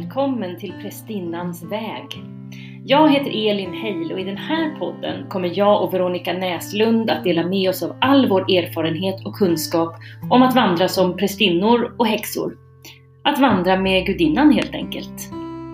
välkommen till Prästinnans väg. Jag heter Elin Heil och i den här podden kommer jag och Veronica Näslund att dela med oss av all vår erfarenhet och kunskap om att vandra som prästinnor och häxor. Att vandra med gudinnan helt enkelt.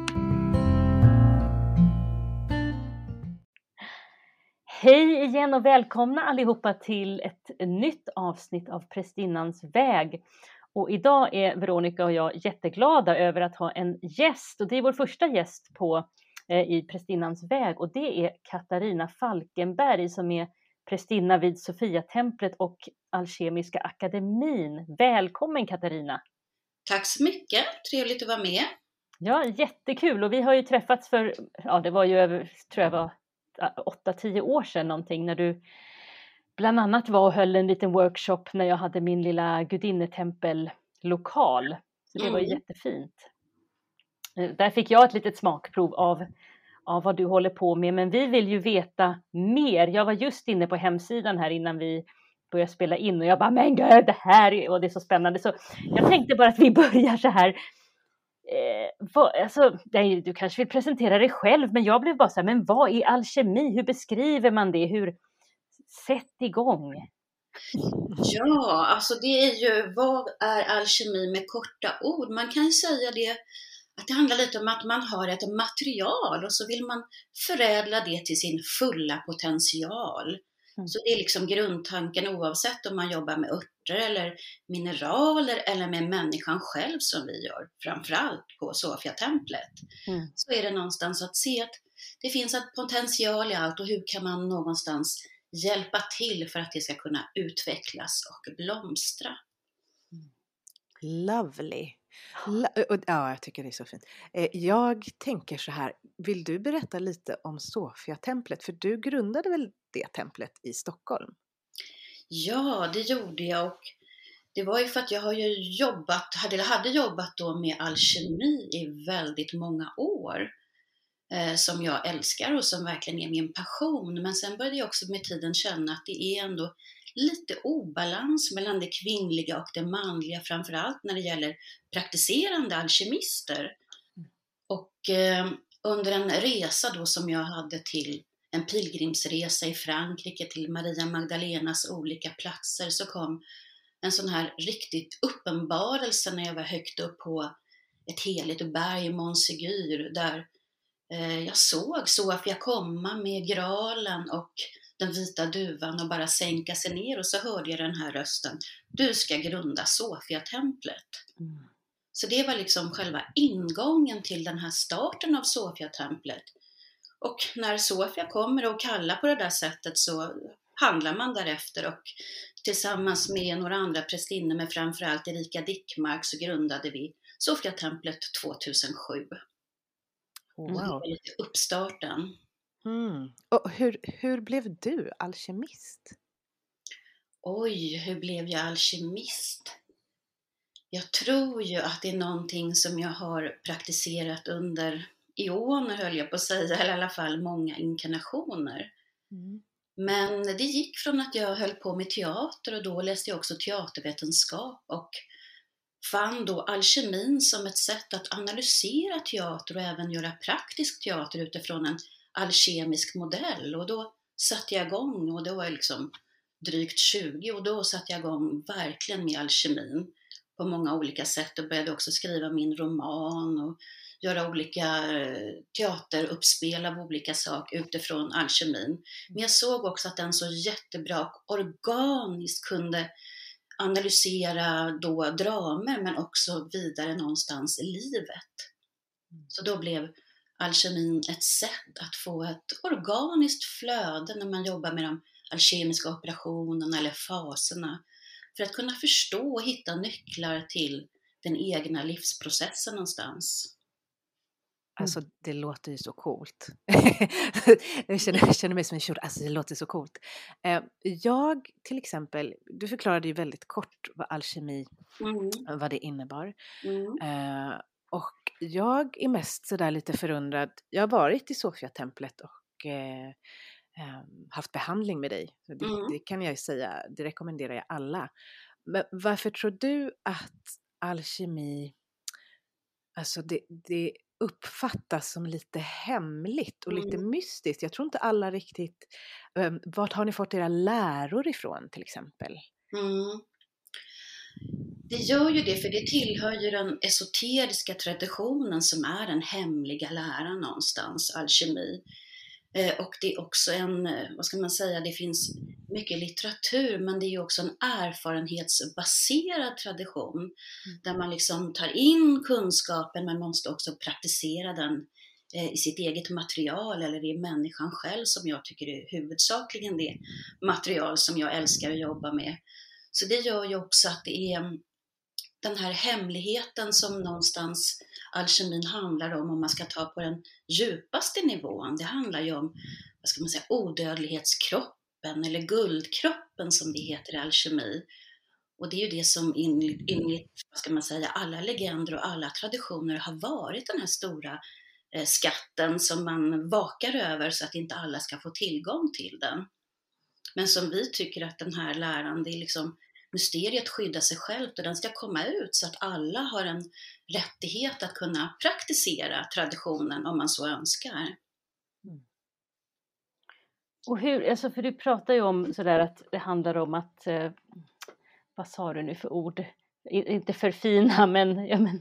Hej igen och välkomna allihopa till ett nytt avsnitt av Prästinnans väg. Och idag är Veronica och jag jätteglada över att ha en gäst. Och det är vår första gäst i Prästinnans väg. Och det är Katarina Falkenberg som är prästinna vid Sofiatemplet och Alkemiska akademin. Välkommen Katarina! Tack så mycket, trevligt att vara med. Ja, jättekul. Och vi har ju träffats för, det var ju över, tror jag var 8-10 år sedan någonting, när du bland annat var och höll en liten workshop när jag hade min lilla gudinnetempellokal. Så det var jättefint. Där fick jag ett litet smakprov av vad du håller på med. Men vi vill ju veta mer. Jag var just inne på hemsidan här innan vi började spela in. Och jag bara, men gud, det här och det är så spännande. Så jag tänkte bara att vi börjar så här. Du kanske vill presentera dig själv. Men jag blev bara så här, men vad är alkemi? Hur beskriver man det? Sätt igång. Ja, alltså det är ju, vad är alkemi med korta ord? Man kan ju säga det, att det handlar lite om att man har ett material och så vill man förädla det till sin fulla potential. Så det är liksom grundtanken oavsett om man jobbar med örter eller mineraler eller med människan själv som vi gör, framförallt på Sofiatemplet. Så är det någonstans att se att det finns ett potential i allt och hur kan man någonstans hjälpa till för att det ska kunna utvecklas och blomstra. Lovely. Ja, jag tycker det är så fint. Jag tänker så här, vill du berätta lite om Sofiatemplet? För du grundade väl det templet i Stockholm? Ja, det gjorde jag, och det var ju för att jag hade jobbat då med alkemi i väldigt många år. Som jag älskar och som verkligen är min passion. Men sen började jag också med tiden känna att det är ändå lite obalans mellan det kvinnliga och det manliga, framförallt när det gäller praktiserande alkemister. Och under en resa då som jag hade till en pilgrimsresa i Frankrike till Maria Magdalenas olika platser, så kom en sån här riktigt uppenbarelse när jag var högt upp på ett heligt berg, Montségur, där jag såg Sofia komma med graalen och den vita duvan och bara sänka sig ner, och så hörde jag den här rösten: du ska grunda Sofiatemplet. Så det var liksom själva ingången till den här starten av Sofiatemplet. Och när Sofia kommer och kallar på det där sättet så handlar man därefter, och tillsammans med några andra prästinnor, med framförallt Erika Dickmark, så grundade vi Sofiatemplet 2007. Wow. Det var lite uppstarten. Och hur blev du alkemist? Oj, hur blev jag alkemist? Jag tror ju att det är någonting som jag har praktiserat under eoner, höll jag på att säga, eller i alla fall många inkarnationer. Men det gick från att jag höll på med teater, och då läste jag också teatervetenskap och fann då alkemin som ett sätt att analysera teater och även göra praktisk teater utifrån en alkemisk modell. Och då satte jag igång, och då var jag liksom drygt 20, och då satte jag igång verkligen med alkemin på många olika sätt och började också skriva min roman och göra olika teateruppspel av olika saker utifrån alkemin. Men jag såg också att den så jättebra och organiskt kunde analysera då dramer, men också vidare någonstans i livet. Så då blev alkemin ett sätt att få ett organiskt flöde när man jobbar med de alkemiska operationerna eller faserna, för att kunna förstå och hitta nycklar till den egna livsprocessen någonstans. Alltså det låter ju så coolt. Jag känner mig som en tjur. Alltså det låter så coolt. Jag till exempel, du förklarade ju väldigt kort vad alkemi, vad det innebar. Och jag är mest sådär lite förundrad. Jag har varit i Sofiatemplet och haft behandling med dig. Det kan jag säga, det rekommenderar jag alla. Men varför tror du att alkemi Alltså det uppfattas som lite hemligt och lite Mm. mystiskt. Jag tror inte alla riktigt... Vart har ni fått era läror ifrån till exempel? Mm. Det gör ju det, för det tillhör ju den esoteriska traditionen som är den hemliga läran någonstans, alkemi. Och det är också vad ska man säga, det finns mycket litteratur, men det är ju också en erfarenhetsbaserad tradition där man liksom tar in kunskapen men måste också praktisera den i sitt eget material eller i människan själv, som jag tycker är huvudsakligen det material som jag älskar att jobba med. Så det gör ju också att det är den här hemligheten som någonstans alkemin handlar om man ska ta på den djupaste nivån. Det handlar ju om, vad ska man säga, odödlighetskroppen eller guldkroppen som det heter i alkemi. Och det är ju det som enligt vad ska man säga, alla legender och alla traditioner har varit den här stora skatten som man vakar över så att inte alla ska få tillgång till den. Men som vi tycker att den här läran, det är liksom mysteriet skyddar sig självt och den ska komma ut så att alla har en rättighet att kunna praktisera traditionen om man så önskar. Och hur, alltså för du pratar ju om sådär att det handlar om att, vad sa du nu för ord? Inte förfina, men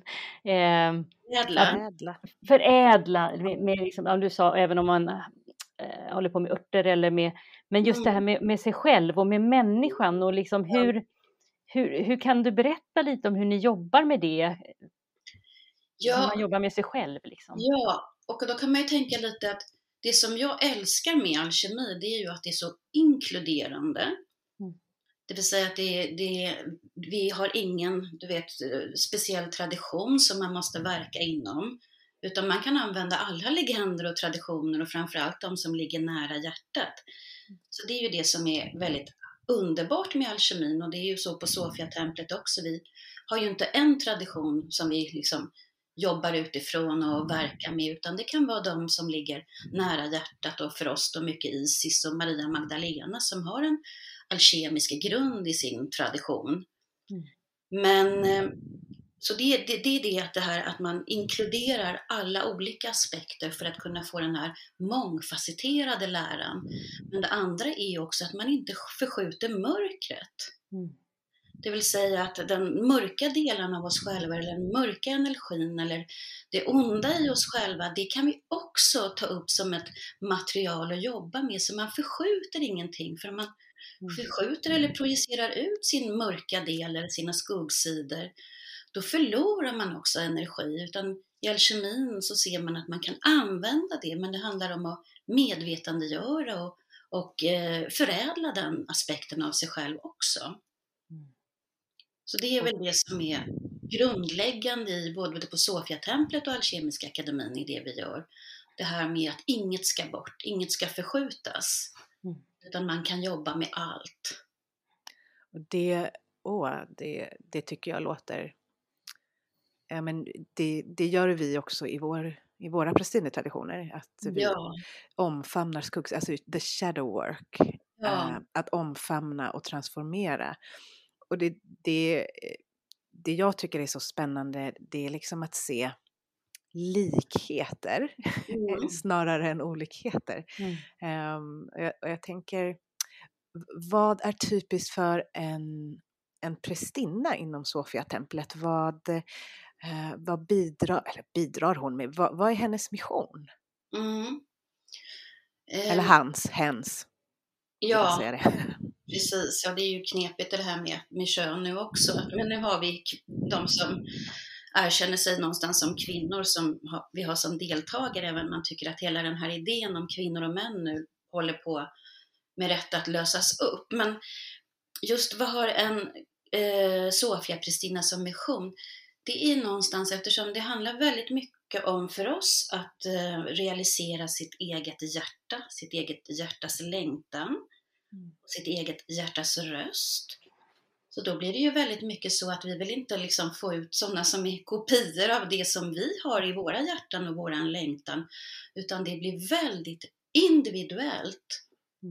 förädla med liksom, ja, du sa även om man håller på med örter eller men just det här med sig själv och med människan och liksom hur kan du berätta lite om hur ni jobbar med det? Ja, hur man jobbar med sig själv liksom. Ja, och då kan man ju tänka lite att det som jag älskar med alkemi, det är ju att det är så inkluderande. Det vill säga att vi har ingen, speciell tradition som man måste verka inom. Utan man kan använda alla legender och traditioner och framförallt de som ligger nära hjärtat. Så det är ju det som är väldigt underbart med alkemin, och det är ju så på Sofia-templet också. Vi har ju inte en tradition som vi liksom jobbar utifrån och verkar med, utan det kan vara de som ligger nära hjärtat, och för oss då mycket Isis och Maria Magdalena som har en alkemisk grund i sin tradition. Men så det är det att att man inkluderar alla olika aspekter för att kunna få den här mångfacetterade läran. Men det andra är också att man inte förskjuter mörkret. Det vill säga att den mörka delen av oss själva, eller den mörka energin, eller det onda i oss själva, det kan vi också ta upp som ett material att jobba med. Så man förskjuter ingenting, för man förskjuter eller projicerar ut sin mörka del eller sina skuggsidor, då förlorar man också energi. Utan i alkemin så ser man att man kan använda det, men det handlar om att medvetandegöra och förädla den aspekten av sig själv också. Så det är väl det som är grundläggande i både på Sofia-templet och Alkemiska akademin i det vi gör. Det här med att inget ska bort, inget ska förskjutas, utan man kan jobba med allt. Det tycker jag låter... Ja, men det gör vi också i våra prästinnnetraditioner, att vi omfamnar alltså the shadow work, att omfamna och transformera. Och det jag tycker är så spännande, det är liksom att se likheter snarare än olikheter. Och jag tänker, vad är typiskt för en prästinna inom Sofia-templet? Vad bidrar hon med? Vad är hennes mission? Eller hens. Ja, säga det. Precis. Ja, det är ju knepigt det här med kön nu också. Men nu har vi de som erkänner sig någonstans som kvinnor som vi har som deltagare, även man tycker att hela den här idén om kvinnor och män nu håller på med rätt att lösas upp. Men just vad har en Sofia-prästinna som mission? Det är någonstans, eftersom det handlar väldigt mycket om för oss att realisera sitt eget hjärta, sitt eget hjärtas längtan, sitt eget hjärtas röst. Så då blir det ju väldigt mycket så att vi vill inte liksom få ut sådana som är kopior av det som vi har i våra hjärtan och våran längtan, utan det blir väldigt individuellt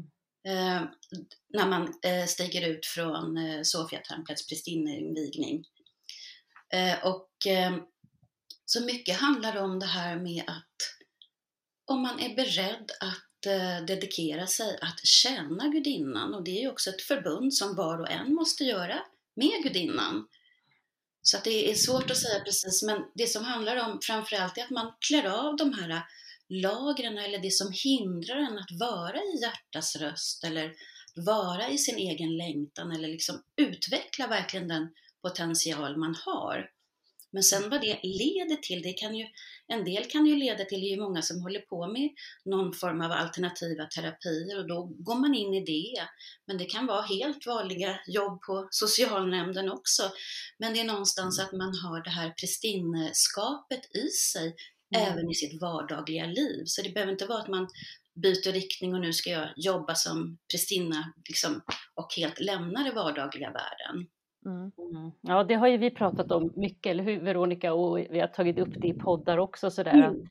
när man stiger ut från Sofia-templets prästinneinvigning. Så mycket handlar om det här med att om man är beredd att dedikera sig att tjäna gudinnan, och det är ju också ett förbund som var och en måste göra med gudinnan. Så att det är svårt att säga precis, men det som handlar om framförallt är att man klär av de här lagren eller det som hindrar en att vara i hjärtas röst eller vara i sin egen längtan eller liksom utveckla verkligen den potential man har. Men sen vad det leder till, en del kan ju leda till, det är ju många som håller på med någon form av alternativa terapier och då går man in i det. Men det kan vara helt vanliga jobb på socialnämnden också. Men det är någonstans att man har det här prästinneskapet i sig, även i sitt vardagliga liv. Så det behöver inte vara att man byter riktning och nu ska jag jobba som prästinna liksom, och helt lämna det vardagliga världen. Ja, det har ju vi pratat om mycket, eller hur Veronica, och vi har tagit upp det i poddar också sådär, att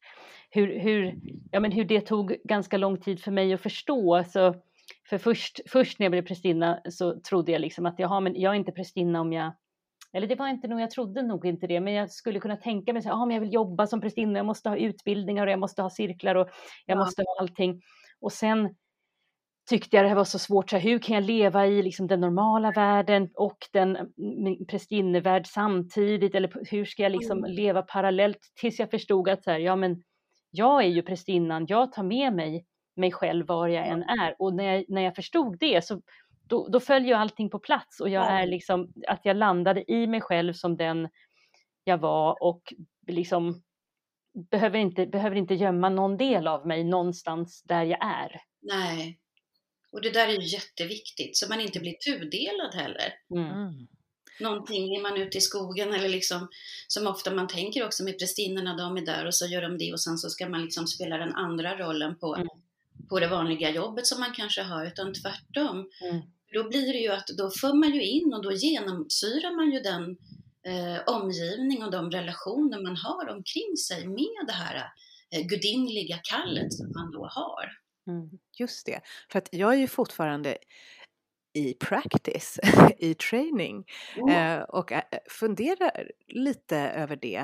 hur det tog ganska lång tid för mig att förstå. Så för först när jag blev prästinna så trodde jag liksom att men jag är inte prästinna om jag, eller det var inte nog, jag trodde nog inte det, men jag skulle kunna tänka mig så men jag vill jobba som prästinna, jag måste ha utbildningar och jag måste ha cirklar och jag måste ha allting. Och sen tyckte jag det här var så svårt, så hur kan jag leva i liksom den normala världen och den prästinnevärld samtidigt, eller hur ska jag liksom leva parallellt, tills jag förstod att så här, men jag är ju prästinnan, jag tar med mig själv var jag än är, och när jag förstod det så då följer allting på plats och jag är liksom, att jag landade i mig själv som den jag var och liksom behöver inte gömma någon del av mig någonstans där jag är. Nej. Och det där är ju jätteviktigt, så man inte blir tudelad heller. Någonting, är man ute i skogen eller liksom, som ofta man tänker också med prästinnorna, de är där och så gör de det och sen så ska man liksom spela den andra rollen på det vanliga jobbet som man kanske har, utan tvärtom. Då blir det ju att då för man ju in och då genomsyrar man ju den omgivning och de relationer man har omkring sig med det här gudinliga kallet som man då har. Just det, för att jag är ju fortfarande i practice, i training och funderar lite över det.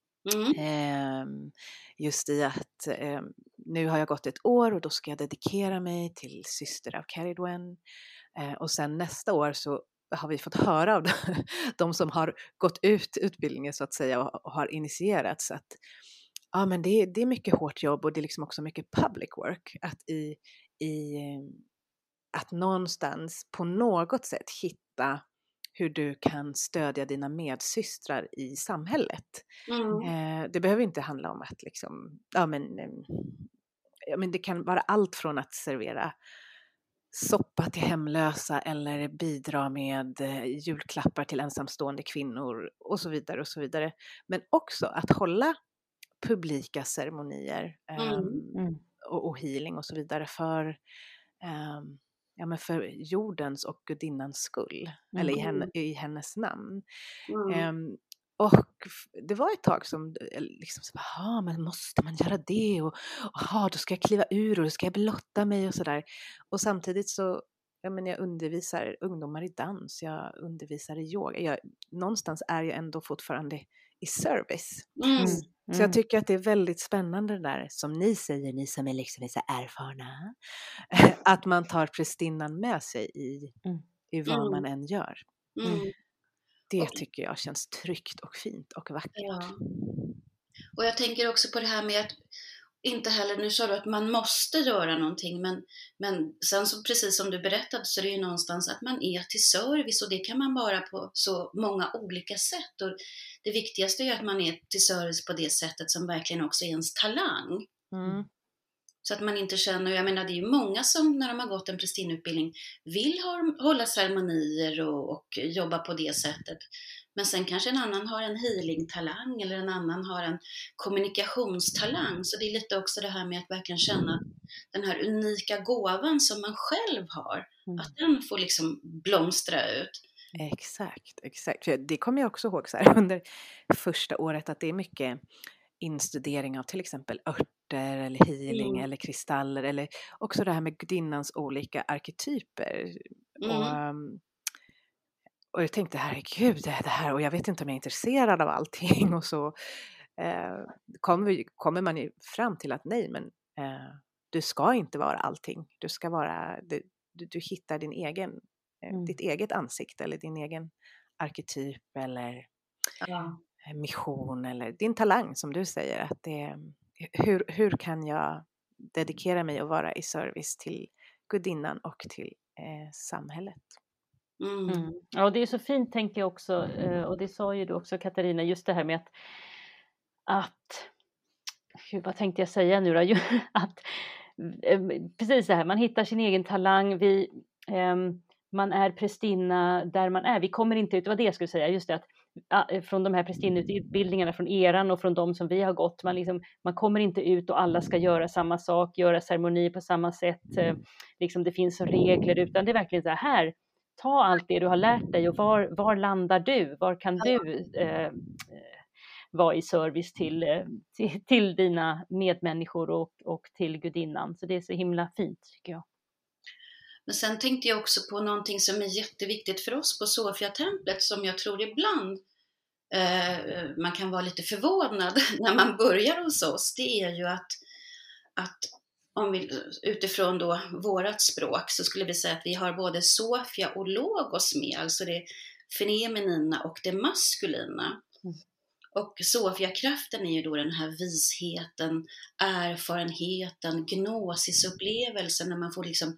Just i att nu har jag gått ett år och då ska jag dedikera mig till syster av Ceridwen. Och sen nästa år så har vi fått höra av de som har gått ut utbildningen så att säga och har initierats att men det är mycket hårt jobb och det är liksom också mycket public work. Att att någonstans på något sätt hitta hur du kan stödja dina medsystrar i samhället. Det behöver inte handla om att liksom, men det kan vara allt från att servera soppa till hemlösa eller bidra med julklappar till ensamstående kvinnor och så vidare och så vidare. Men också att hålla publika ceremonier och healing och så vidare för jordens och gudinnans skull, eller i hennes namn. Och det var ett tag som liksom men måste man göra det och då ska jag kliva ur och då ska jag blotta mig och sådär. Och samtidigt så jag undervisar ungdomar i dans, jag undervisar i yoga. Någonstans är jag ändå fortfarande i service. Så jag tycker att det är väldigt spännande det där som ni säger, ni som är liksom så erfarna, att man tar prästinnan med sig i vad man än gör. Det tycker jag känns tryggt och fint och vackert. Ja. Och jag tänker också på det här med att inte heller, nu sa du att man måste göra någonting, men sen så precis som du berättade så är det ju någonstans att man är till service och det kan man vara på så många olika sätt. Och det viktigaste är att man är till service på det sättet som verkligen också är ens talang. Så att man inte känner, jag menar det är ju många som när de har gått en prästinneutbildning vill hålla ceremonier och jobba på det sättet. Men sen kanske en annan har en healing-talang eller en annan har en kommunikationstalang. Så det är lite också det här med att verkligen känna den här unika gåvan som man själv har. Att den får liksom blomstra ut. Exakt. Det kommer jag också ihåg så här, under första året att det är mycket instudering av till exempel örter eller healing eller kristaller eller också det här med gudinnans olika arketyper. Och jag tänkte herregud det här och jag vet inte om jag är intresserad av allting och så kommer man ju fram till att nej, men du ska inte vara allting. Du ska vara, du hittar ditt eget ansikte eller din egen arketyp eller mission eller din talang som du säger. Att hur kan jag dedikera mig och vara i service till gudinnan och till samhället? Ja, det är så fint tänker jag också, och det sa ju du också Katarina, just det här med att vad tänkte jag säga nu då? Att precis så här, man hittar sin egen talang, man är prästinna där man är, vi kommer inte ut, det var det jag skulle säga, just det att från de här prästinneutbildningarna från eran och från de som vi har gått, man kommer inte ut och alla ska göra samma sak, göra ceremoni på samma sätt, liksom det finns regler, utan det är verkligen så här, ta allt det du har lärt dig och var landar du, var kan du vara i service till dina medmänniskor och till gudinnan, så det är så himla fint tycker jag. Men sen tänkte jag också på någonting som är jätteviktigt för oss på Sofia-templet, som jag tror ibland man kan vara lite förvånad när man börjar hos oss. Det är ju att om vi utifrån då vårat språk så skulle vi säga att vi har både Sofia och Logos med, alltså det feminina och det maskulina. Och Sofia-kraften är ju då den här visheten, erfarenheten, gnosisupplevelsen, när man får liksom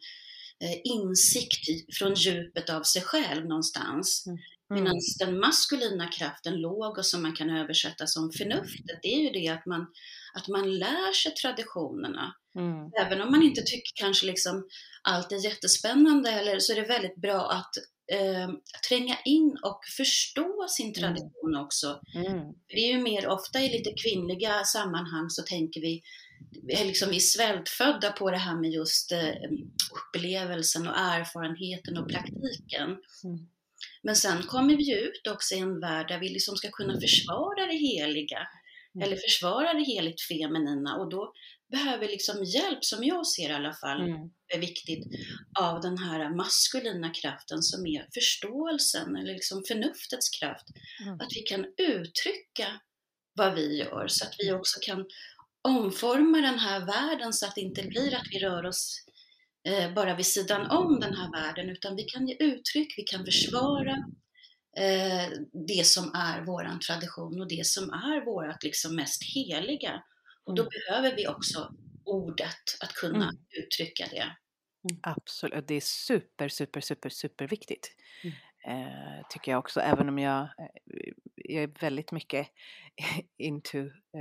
insikt från djupet av sig själv någonstans. Medan den maskulina kraften, Logos, som man kan översätta som förnuftet, det är ju det att man lär sig traditionerna. Även om man inte tycker kanske liksom allt är jättespännande, eller så är det väldigt bra att tränga in och förstå sin tradition också. Det är ju mer ofta i lite kvinnliga sammanhang så tänker vi liksom, vi är svältfödda på det här med just upplevelsen och erfarenheten och praktiken. Men sen kommer vi ju ut också i en värld där vi liksom ska kunna försvara det heliga eller försvara det heligt feminina, och då behöver vi liksom hjälp, som jag ser i alla fall är viktigt, av den här maskulina kraften som är förståelsen eller liksom förnuftets kraft. Att vi kan uttrycka vad vi gör, så att vi också kan omforma den här världen så att det inte blir att vi rör oss bara vid sidan om den här världen, utan vi kan ge uttryck, vi kan försvara det som är våran tradition och det som är vårat liksom mest heliga. Och då behöver vi också ordet att kunna uttrycka det. Absolut, det är super viktigt. Tycker jag också, även om jag är väldigt mycket into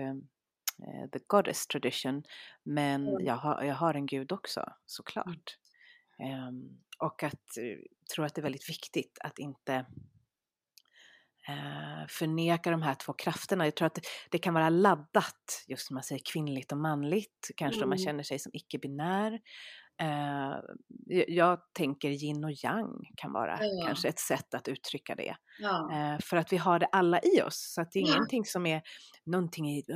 the goddess tradition, men jag har en gud också, såklart. Och tror att det är väldigt viktigt att inte förneka de här två krafterna. Jag tror att det kan vara laddat, just som man säger, kvinnligt och manligt, kanske om man känner sig som icke-binär. Jag tänker yin och yang kan vara kanske ett sätt att uttrycka det. För att vi har det alla i oss, så att det är ingenting som är någonting i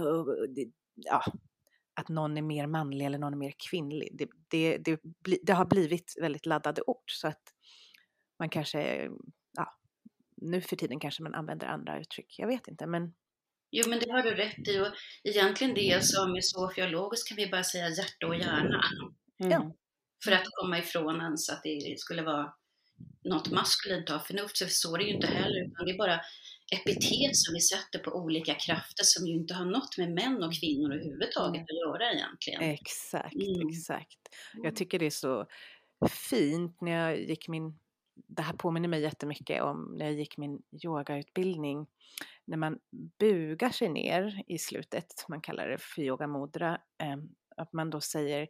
att någon är mer manlig eller någon är mer kvinnlig. Det har blivit väldigt laddade ord, så att man kanske nu för tiden kanske man använder andra uttryck, jag vet inte, men Jo, men det har du rätt i, och egentligen det som med Sofia och Logos kan vi bara säga hjärta och hjärna. För att komma ifrån ens att det skulle vara något maskulint av förnuft, så är det ju inte heller, utan det är bara epitet som vi sätter på olika krafter som ju inte har något med män och kvinnor överhuvudtaget att göra egentligen. Exakt. Jag tycker det är så fint när jag gick det här påminner mig jättemycket om när jag gick min yogautbildning, när man bugar sig ner i slutet, man kallar det för yoga mudra, att man då säger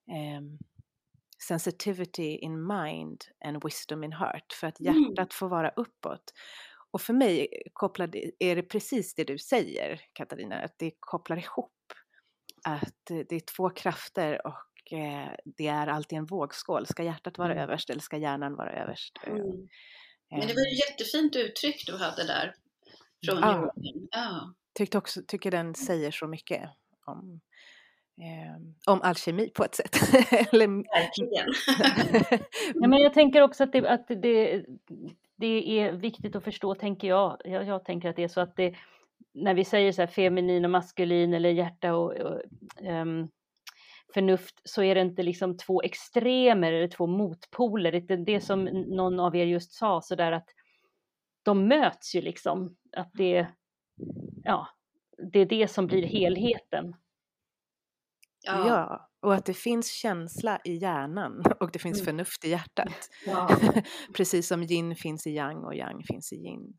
sensitivity in mind and wisdom in heart, för att hjärtat får vara uppåt. Och för mig är det precis det du säger, Katarina, att det kopplar ihop, att det är två krafter och det är alltid en vågskål. Ska hjärtat vara överst eller ska hjärnan vara överst? Men det var ett jättefint uttryck du hade där från yogan. Tycker den säger så mycket om alkemi på ett sätt. Verkligen. Ja, men jag tänker också att det är viktigt att förstå, tänker jag. Jag tänker att det är så att när vi säger så här feminin och maskulin eller hjärta och förnuft, så är det inte liksom två extremer eller två motpoler. Det som någon av er just sa, så där att de möts ju liksom, att det är det som blir helheten. Ja, och att det finns känsla i hjärnan och det finns förnuft i hjärtat. Ja. Precis som yin finns i yang och yang finns i yin.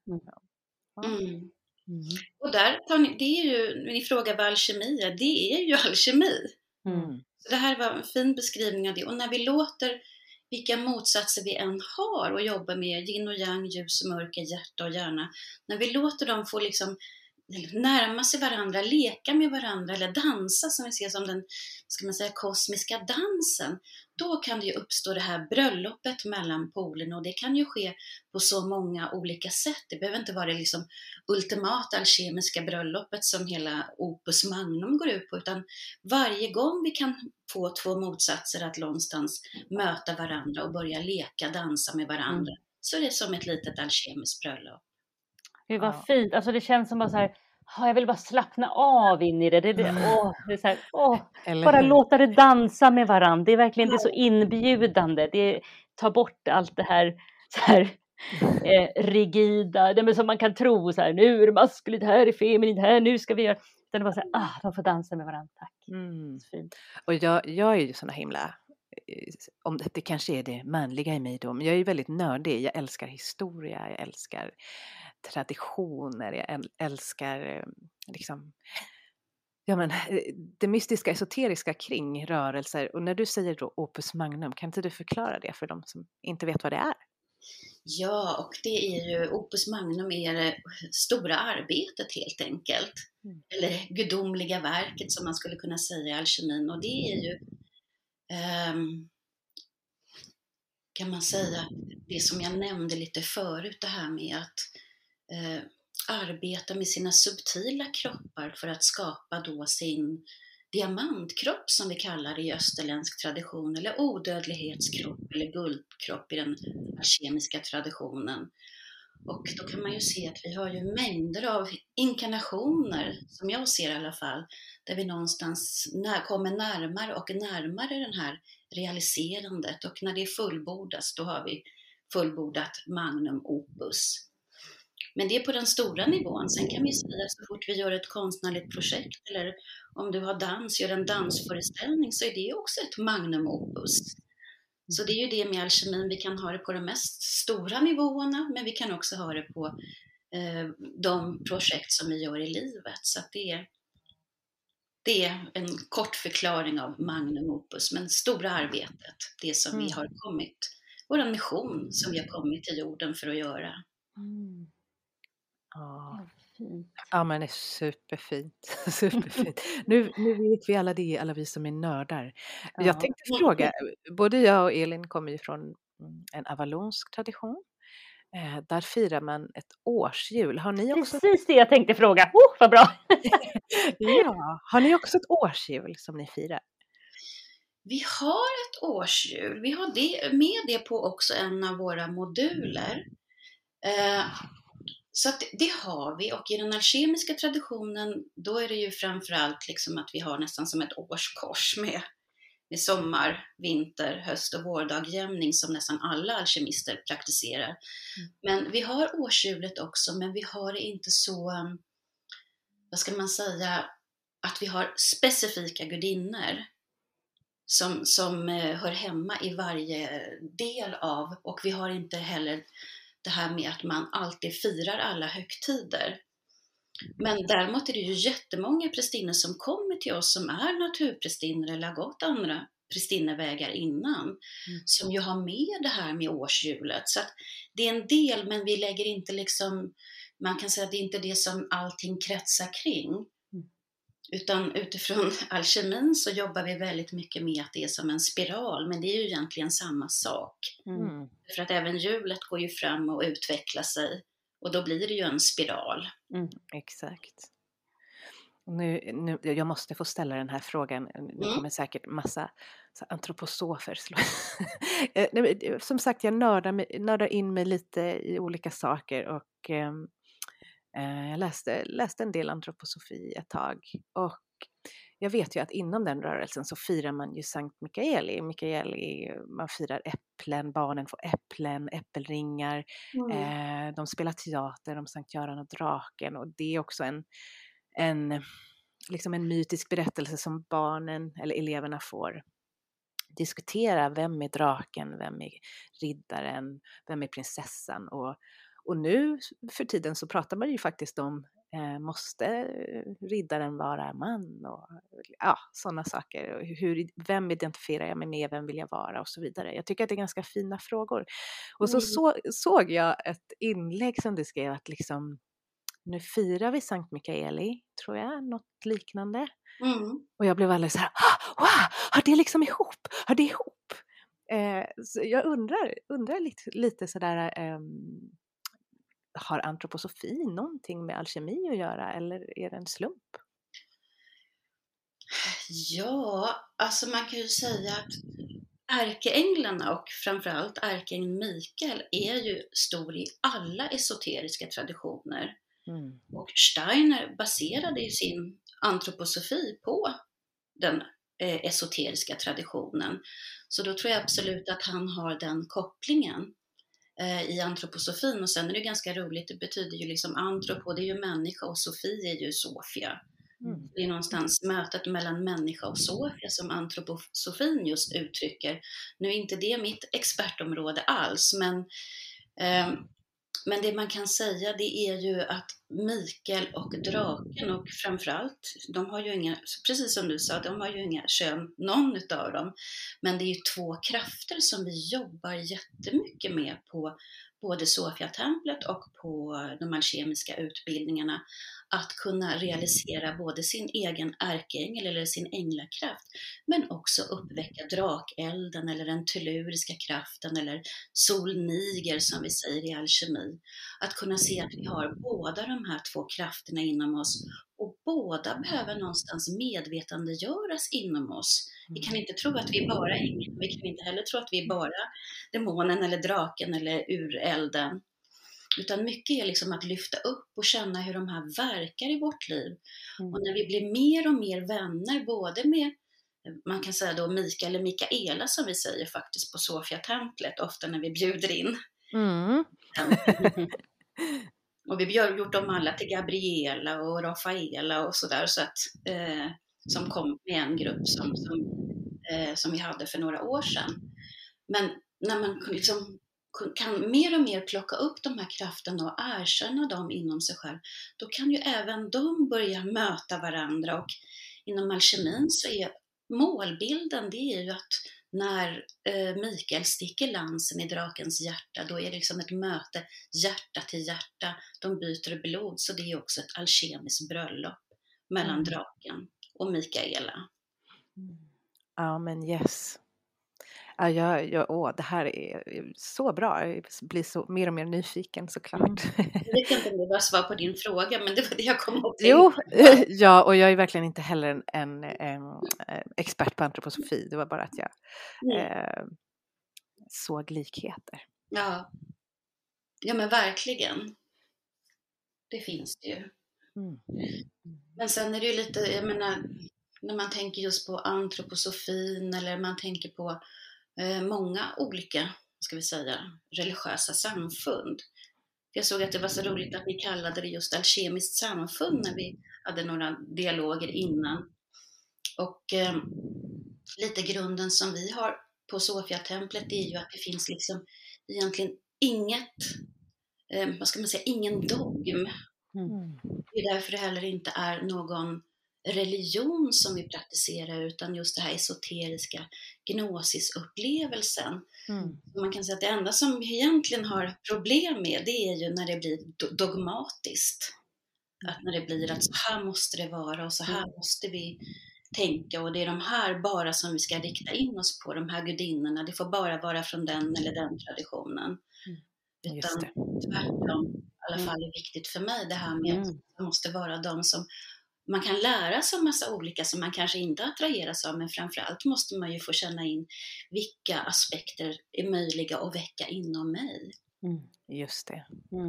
Och där, det är ju, ni frågar vad alkemi är, det är ju alkemi. Så det här var en fin beskrivning av det. Och när vi låter vilka motsatser vi än har och jobbar med, yin och yang, ljus och mörker, hjärta och hjärna, när vi låter dem få liksom närma sig varandra, leka med varandra eller dansa, som vi ser som den, ska man säga, kosmiska dansen, då kan det ju uppstå det här bröllopet mellan polerna, och det kan ju ske på så många olika sätt. Det behöver inte vara det liksom ultimata alkemiska bröllopet som hela opus magnum går ut på, utan varje gång vi kan få två motsatser att någonstans möta varandra och börja leka, dansa med varandra, så är det som ett litet alkemiskt bröllop. Det var fint, alltså det känns som bara så här, jag vill bara slappna av in i det. Det är så här, bara låta det dansa med varandra. Det är verkligen, det är så inbjudande. Det tar bort allt det här, så här rigida, det som man kan tro så här, nu är det maskulint, här är feminint, här, nu ska vi göra. Det är bara så här, de får dansa med varandra, tack. Fint. Och jag är ju såna himla, om det kanske är det manliga i mig då, men jag är ju väldigt nördig. Jag älskar historia, jag älskar traditioner, jag älskar liksom, det mystiska, esoteriska kring rörelser. Och när du säger då opus magnum, kan inte du förklara det för de som inte vet vad det är? Ja, och det är ju, opus magnum är det stora arbetet helt enkelt. Eller gudomliga verket som man skulle kunna säga i alkemin. Och det är ju, kan man säga, det som jag nämnde lite förut, det här med att arbeta med sina subtila kroppar för att skapa då sin diamantkropp, som vi kallar det i österländsk tradition, eller odödlighetskropp eller guldkropp i den alkemiska traditionen. Och då kan man ju se att vi har ju mängder av inkarnationer, som jag ser i alla fall, där vi någonstans kommer närmare och närmare den här realiserandet, och när det fullbordas, då har vi fullbordat magnum opus. Men det är på den stora nivån. Sen kan vi säga att så fort vi gör ett konstnärligt projekt, eller om du har gör en dansföreställning, så är det också ett magnum opus. Så det är ju det med alkemin, vi kan ha det på de mest stora nivåerna, men vi kan också ha det på de projekt som vi gör i livet. Så att det är en kort förklaring av magnum opus, men stora arbetet, det som vi har kommit, vår mission som vi har kommit till jorden för att göra. Ja, men det är superfint. Superfint. Nu vet vi alla vi som är nördar. Jag tänkte fråga, både jag och Elin kommer ju från en avalonsk tradition. Där firar man ett årsjul. Har ni också... Precis det jag tänkte fråga. Vad bra! Ja, har ni också ett årsjul som ni firar? Vi har ett årsjul. Vi har med det på också en av våra moduler. Så att det har vi, och i den alkemiska traditionen då är det ju framförallt liksom att vi har nästan som ett årskors med sommar, vinter, höst och vårdagjämning som nästan alla alkemister praktiserar. Men vi har årshjulet också, men vi har det inte så, vad ska man säga, att vi har specifika gudinnor som hör hemma i varje del av, och vi har inte heller det här med att man alltid firar alla högtider. Men däremot är det ju jättemånga prästinnor som kommer till oss som är naturprästinnor eller har gått andra prästinnevägar innan, som ju har med det här med årshjulet. Så att det är en del, men vi lägger inte liksom, man kan säga att det är inte det som allting kretsar kring. Utan utifrån alkemin så jobbar vi väldigt mycket med att det är som en spiral, men det är ju egentligen samma sak. För att även hjulet går ju fram och utvecklar sig, och då blir det ju en spiral. Exakt. Nu, jag måste få ställa den här frågan. Nu kommer säkert massa antroposofer. Som sagt, jag nördar in mig lite i olika saker, och Jag läste en del antroposofi ett tag, och jag vet ju att inom den rörelsen så firar man ju Sankt Mikaeli. Man firar äpplen, barnen får äpplen, äppelringar. De spelar teater om Sankt Göran och draken, och det är också liksom en mytisk berättelse som barnen eller eleverna får diskutera. Vem är draken, vem är riddaren, vem är prinsessan? Och nu för tiden så pratar man ju faktiskt om måste riddaren vara man, och sådana saker. Vem identifierar jag mig med, vem vill jag vara och så vidare. Jag tycker att det är ganska fina frågor. Och så såg jag ett inlägg som du skrev, att liksom, nu firar vi Sankt Mikaeli, tror jag, något liknande. Och jag blev alldeles så här, wow, har det liksom ihop? Har det ihop? Så jag undrar lite sådär, har antroposofi någonting med alkemi att göra, eller är det en slump? Ja, alltså man kan ju säga att ärkeänglarna och framförallt ärkeängeln Mikael är ju stor i alla esoteriska traditioner. Och Steiner baserade ju sin antroposofi på den esoteriska traditionen. Så då tror jag absolut att han har den kopplingen i antroposofin. Och sen är det ganska roligt, det betyder ju liksom antropo, det är ju människa, och sofi är ju Sofia. Det är någonstans mötet mellan människa och Sofia som antroposofin just uttrycker. Nu är inte det mitt expertområde alls, men det man kan säga, det är ju att Mikael och draken, och framförallt, de har ju inga, precis som du sa, de har ju inga kön, någon utav dem. Men det är ju två krafter som vi jobbar jättemycket med på både Sofia-templet och på de alkemiska utbildningarna. Att kunna realisera både sin egen ärkeängel eller sin änglakraft, men också uppväcka drakelden eller den telluriska kraften eller solniger som vi säger i alkemi. Att kunna se att vi har båda de här två krafterna inom oss, och båda behöver någonstans medvetandegöras inom oss. Vi kan inte tro att vi är bara ängel, vi kan inte heller tro att vi är bara demonen eller draken eller urelden. Utan mycket är liksom att lyfta upp och känna hur de här verkar i vårt liv. Och när vi blir mer och mer vänner, både med, man kan säga då Mikael eller Mikaela som vi säger faktiskt på Sofia-templet, ofta när vi bjuder in. Och vi har gjort dem alla till Gabriela och Rafaela och sådär, så att, som kom med en grupp som vi hade för några år sedan. Men när man liksom kan mer och mer plocka upp de här krafterna och erkänna dem inom sig själv, då kan ju även de börja möta varandra. Och inom alkemin så är målbilden, det är ju att när Mikael sticker lansen i drakens hjärta, då är det liksom ett möte hjärta till hjärta, de byter blod, så det är också ett alkemiskt bröllop mellan draken och Mikaela. Ja, men yes. Det här är så bra. Jag blir så mer och mer nyfiken, såklart. Jag vet inte om det var svar på din fråga, men det var det jag kom ihåg. Jo, ja, och jag är verkligen inte heller en expert på antroposofi. Det var bara att jag såg likheter. Ja, men verkligen. Det finns det ju. Men sen är det ju lite, jag menar, när man tänker just på antroposofin, eller man tänker på många olika, ska vi säga, religiösa samfund. Jag såg att det var så roligt att ni kallade det just alkemiskt samfund när vi hade några dialoger innan. Och lite grunden som vi har på Sofia-templet är ju att det finns liksom egentligen ingen dogm. Det är därför det heller inte är någon religion som vi praktiserar, utan just det här esoteriska gnosisupplevelsen. Man kan säga att det enda som vi egentligen har problem med, det är ju när det blir dogmatiskt. Att när det blir att så här måste det vara och så här måste vi tänka, och det är de här bara som vi ska rikta in oss på, de här gudinnorna, det får bara vara från den eller den traditionen. Utan tvärtom, i alla fall är viktigt för mig det här med att det måste vara de som man kan lära sig om massa olika som man kanske inte attraheras av, men framförallt måste man ju få känna in vilka aspekter är möjliga att väcka inom mig. Just det.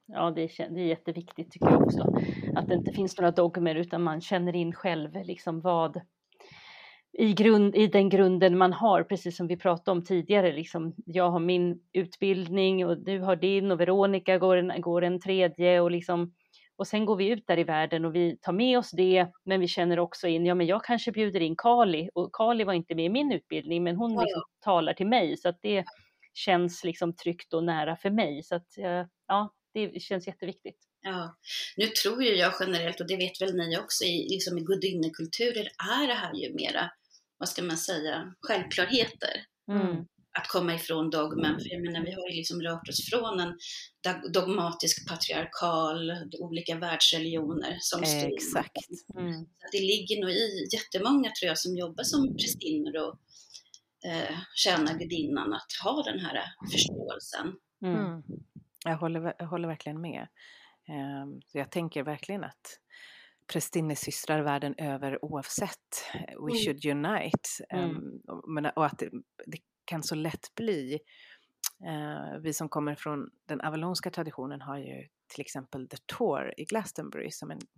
Ja, det är jätteviktigt tycker jag också. Att det inte finns några dogmer utan man känner in själv liksom vad i den grunden man har, precis som vi pratade om tidigare. Liksom, jag har min utbildning och du har din och Veronica går en tredje och sen går vi ut där i världen och vi tar med oss det, men vi känner också in, ja men jag kanske bjuder in Kali och Kali var inte med i min utbildning men hon liksom talar till mig så att det känns liksom tryggt och nära för mig. Så att ja, det känns jätteviktigt. Ja, nu tror ju jag generellt, och det vet väl ni också, liksom i gudinnekulturer är det här ju mera, vad ska man säga, självklarheter. Att komma ifrån dogmen. För jag menar, vi har ju liksom rört oss från en dogmatisk patriarkal, olika världsreligioner som styr. Exakt. Det ligger nog i jättemånga, tror jag, som jobbar som prästinnor och tjänar gudinnan att ha den här förståelsen. Jag håller verkligen med. Så jag tänker verkligen att prästinnesystrar världen över oavsett, we should unite. Och att det kan så lätt bli, vi som kommer från den avalonska traditionen har ju till exempel The Tour i Glastonbury som en,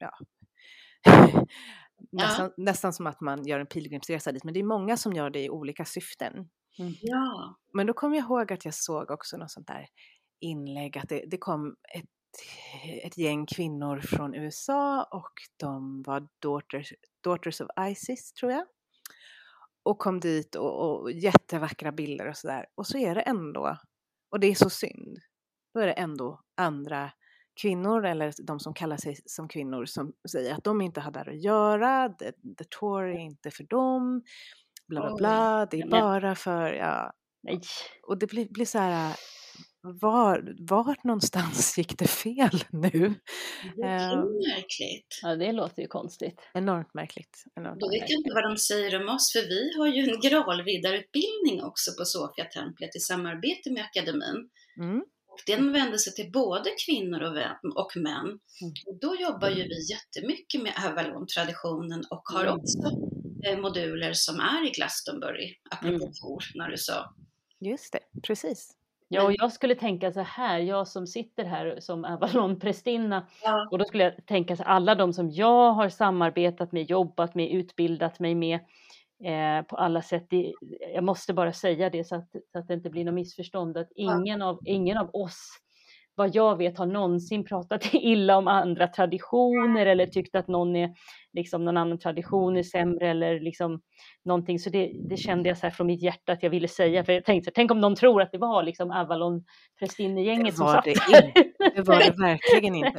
nästan som att man gör en pilgrimsresa dit, men det är många som gör det i olika syften. Ja. Men då kommer jag ihåg att jag såg också något sånt där inlägg att det kom ett gäng kvinnor från USA och de var Daughters of Isis, tror jag. Och kom dit och jättevackra bilder och sådär. Och så är det ändå, och det är så synd, då är det ändå andra kvinnor eller de som kallar sig som kvinnor som säger att de inte har där att göra, the tour är inte för dem, bla bla bla, det är bara för, Nej. Och det blir så här, var någonstans gick det fel nu? Det är märkligt. Ja, det låter ju konstigt. Enormt märkligt. Då vet jag inte vad de säger om oss, för vi har ju en gralriddarutbildning också på Sofia-templet i samarbete med akademin. Och den vänder sig till både kvinnor och män. Och då jobbar ju vi jättemycket med Avalon-traditionen och har också moduler som är i Glastonbury, apropå Tor, när du sa. Just det, precis. Ja, och jag skulle tänka så här, jag som sitter här som Avalon-prästinna, och då skulle jag tänka så alla de som jag har samarbetat med, jobbat med, utbildat mig med på alla sätt. Jag måste bara säga det så att det inte blir något missförstånd, att ingen av oss, vad jag vet, har någonsin pratat illa om andra traditioner eller tyckt att någon annan tradition är sämre eller liksom någonting. Så det kände jag så här från mitt hjärta att jag ville säga. För jag tänkte, tänk om de tror att det var liksom Avalon-prästinnegänget som satt där. Det var det verkligen inte.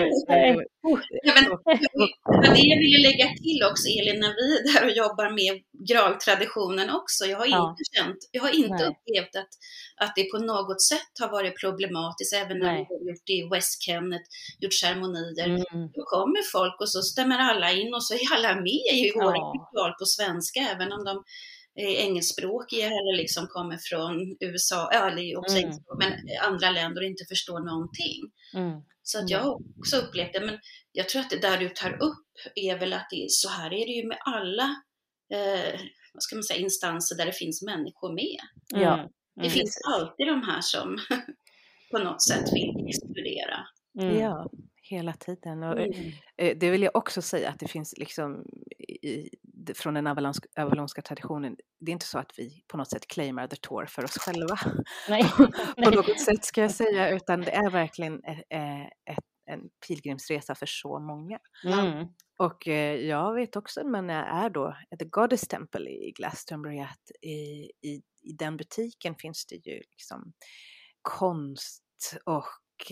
Det jag vill lägga till också, Elin, när vi är där och jobbar med graltraditionen också. Jag har inte upplevt att det på något sätt har varit problematiskt, även när vi har gjort det i West Kennet, gjort ceremonier. Då kommer folk och så stämmer alla in och så är alla med i våra ritual på svenska, även om de är engelskspråkiga eller liksom kommer från USA, eller också men andra länder och inte förstår någonting. Så att jag har också upplevt det, men jag tror att det där du tar upp är väl att så här är det ju med alla vad ska man säga, instanser där det finns människor med. Det finns alltid de här som på något sätt vill exkludera. Ja, hela tiden. Och det vill jag också säga att det finns liksom från den avalonska traditionen, det är inte så att vi på något sätt claimar the tour för oss själva. Nej. På något sätt ska jag säga, utan det är verkligen en pilgrimsresa för så många. Och jag vet också när jag är då at the Goddess Temple i Glastonbury att i den butiken finns det ju liksom konst och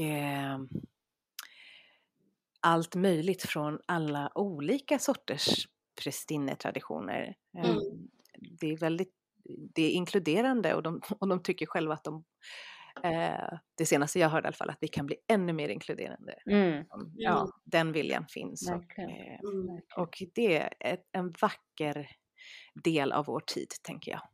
allt möjligt från alla olika sorters prästinnetraditioner. Det är inkluderande och de tycker själva att det senaste jag hörde i alla fall, att vi kan bli ännu mer inkluderande. Den viljan finns. Och det är en vacker del av vår tid, tänker jag.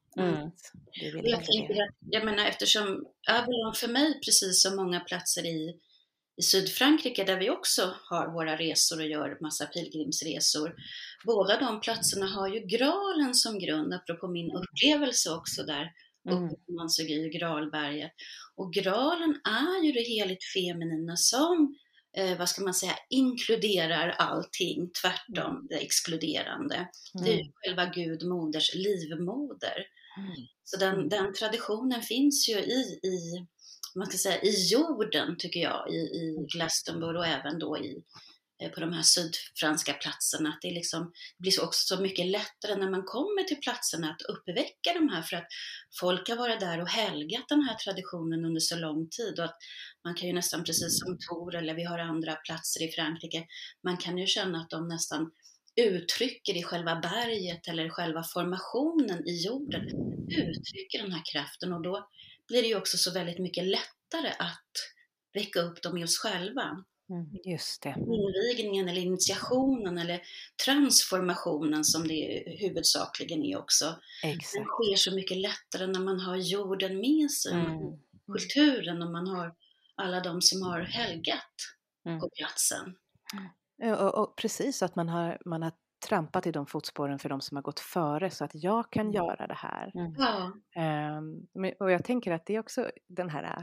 Jag menar, eftersom Avalon för mig, precis som många platser i Sydfrankrike där vi också har våra resor och gör massa pilgrimsresor, båda de platserna har ju graalen som grund, apropå min upplevelse också där uppe på Monsugi, Graalberget. Och Graalen är ju det heligt feminina som, vad ska man säga, inkluderar allting, tvärtom det exkluderande. Det är ju själva Gud, moders livmoder. Så den traditionen finns ju i man ska säga, i jorden, tycker jag, i Glastonbury och även då på de här sydfranska platserna. Att det blir också så mycket lättare när man kommer till platserna att uppväcka de här, för att folk har varit där och helgat den här traditionen under så lång tid. Och att man kan ju nästan, precis som Tours eller vi har andra platser i Frankrike, man kan ju känna att de nästan uttrycker i själva berget eller själva formationen i jorden, uttrycker den här kraften, och då blir det ju också så väldigt mycket lättare att väcka upp dem i oss själva. Just det. Invigningen eller initiationen eller transformationen, som det huvudsakligen är också. Exakt. Det sker så mycket lättare när man har jorden med sig, kulturen, och man har alla de som har helgat på platsen. Och precis, att man har trampat i de fotspåren för de som har gått före, så att jag kan göra det här. Ja. Och jag tänker att det är också den här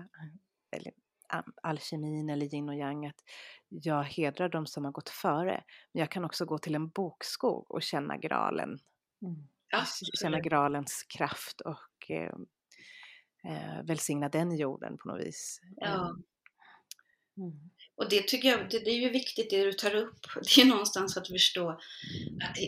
alkemin eller yin och yang, att jag hedrar de som har gått före, men jag kan också gå till en bokskog och känna graalen. Känna graalens kraft och välsigna den jorden på något vis. Ja. Och det tycker jag, det är ju viktigt det du tar upp. Det är någonstans att förstå att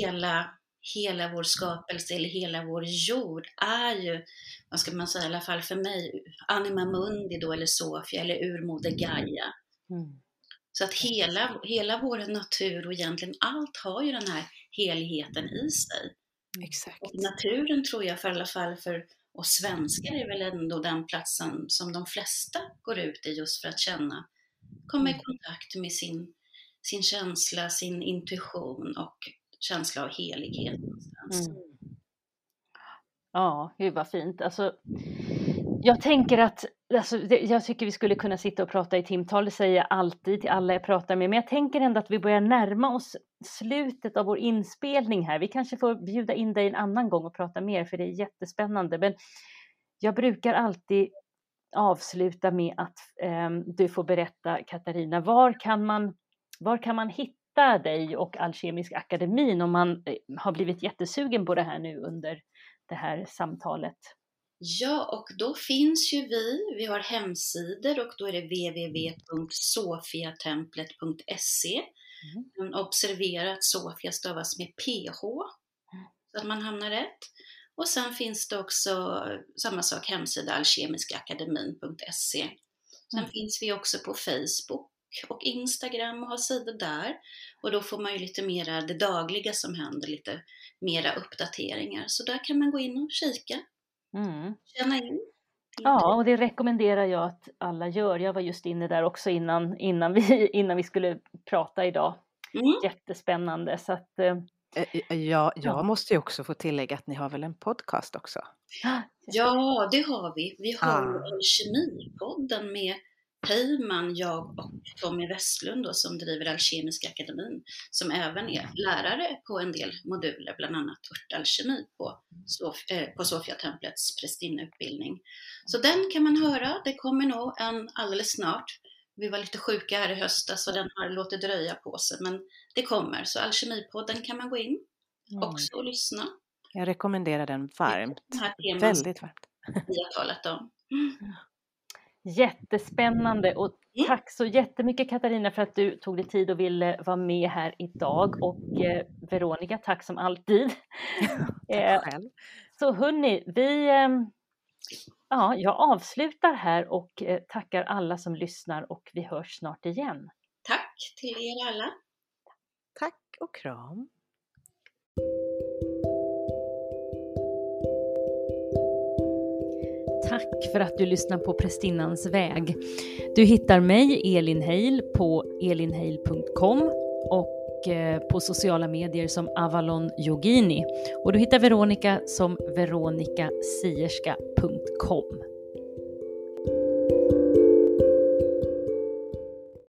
hela vår skapelse eller hela vår jord är ju, vad ska man säga, i alla fall för mig, anima mundi då, eller Sofia, eller urmoder Gaia. Så att hela vår natur och egentligen allt har ju den här heligheten i sig. Exakt. Och naturen, tror jag, för i alla fall för oss svenskar, är väl ändå den platsen som de flesta går ut i, just för att komma i kontakt med sin känsla, sin intuition och känsla av helighet någonstans. Ja, gud vad fint. Alltså, jag tänker att, jag tycker vi skulle kunna sitta och prata i timtal, det säger jag alltid till alla jag pratar med, men jag tänker ändå att vi börjar närma oss slutet av vår inspelning här. Vi kanske får bjuda in dig en annan gång och prata mer, för det är jättespännande. Men jag brukar alltid avsluta med att du får berätta, Katarina, var kan man hitta dig och Alkemiska akademin om man har blivit jättesugen på det här nu under det här samtalet? Ja, och då finns ju vi har hemsidor, och då är det www.sofiatemplet.se. Observera att Sofia stavas med PH, så att man hamnar rätt. Och sen finns det också samma sak, hemsida alkemiskaakademin.se. Sen finns vi också på Facebook och Instagram och har sidor där. Och då får man ju lite mera det dagliga som händer, lite mera uppdateringar. Så där kan man gå in och kika. Känna in. Ja, och det rekommenderar jag att alla gör. Jag var just inne där också innan vi skulle prata idag. Jättespännande. Så att, jag måste ju också få tillägga att ni har väl en podcast också? Ja, det har vi. Vi har Alkemipodden med Heyman, jag och Tommy Westlund då, som driver Alkemiska akademin, som även är lärare på en del moduler, bland annat örtalkemi på Sofiatemplets prästinneutbildning. Så den kan man höra, det kommer nog en alldeles snart. Vi var lite sjuka här i höstas, så den har låtit dröja på sig, men det kommer. Så Alkemipodden kan man gå in också och lyssna. Jag rekommenderar den varmt. Väldigt varmt. Vi har talat om. Jättespännande, och tack så jättemycket, Katarina, för att du tog dig tid och ville vara med här idag, och Veronica, tack som alltid. Tack själv. Så hörni, jag avslutar här och tackar alla som lyssnar, och vi hörs snart igen. Tack till er alla. Tack och kram. Tack för att du lyssnar på Prästinnans väg. Du hittar mig, Elin Heil, på elinheil.com och på sociala medier som Avalon Yogini. Och du hittar Veronica som veronicasierska.com.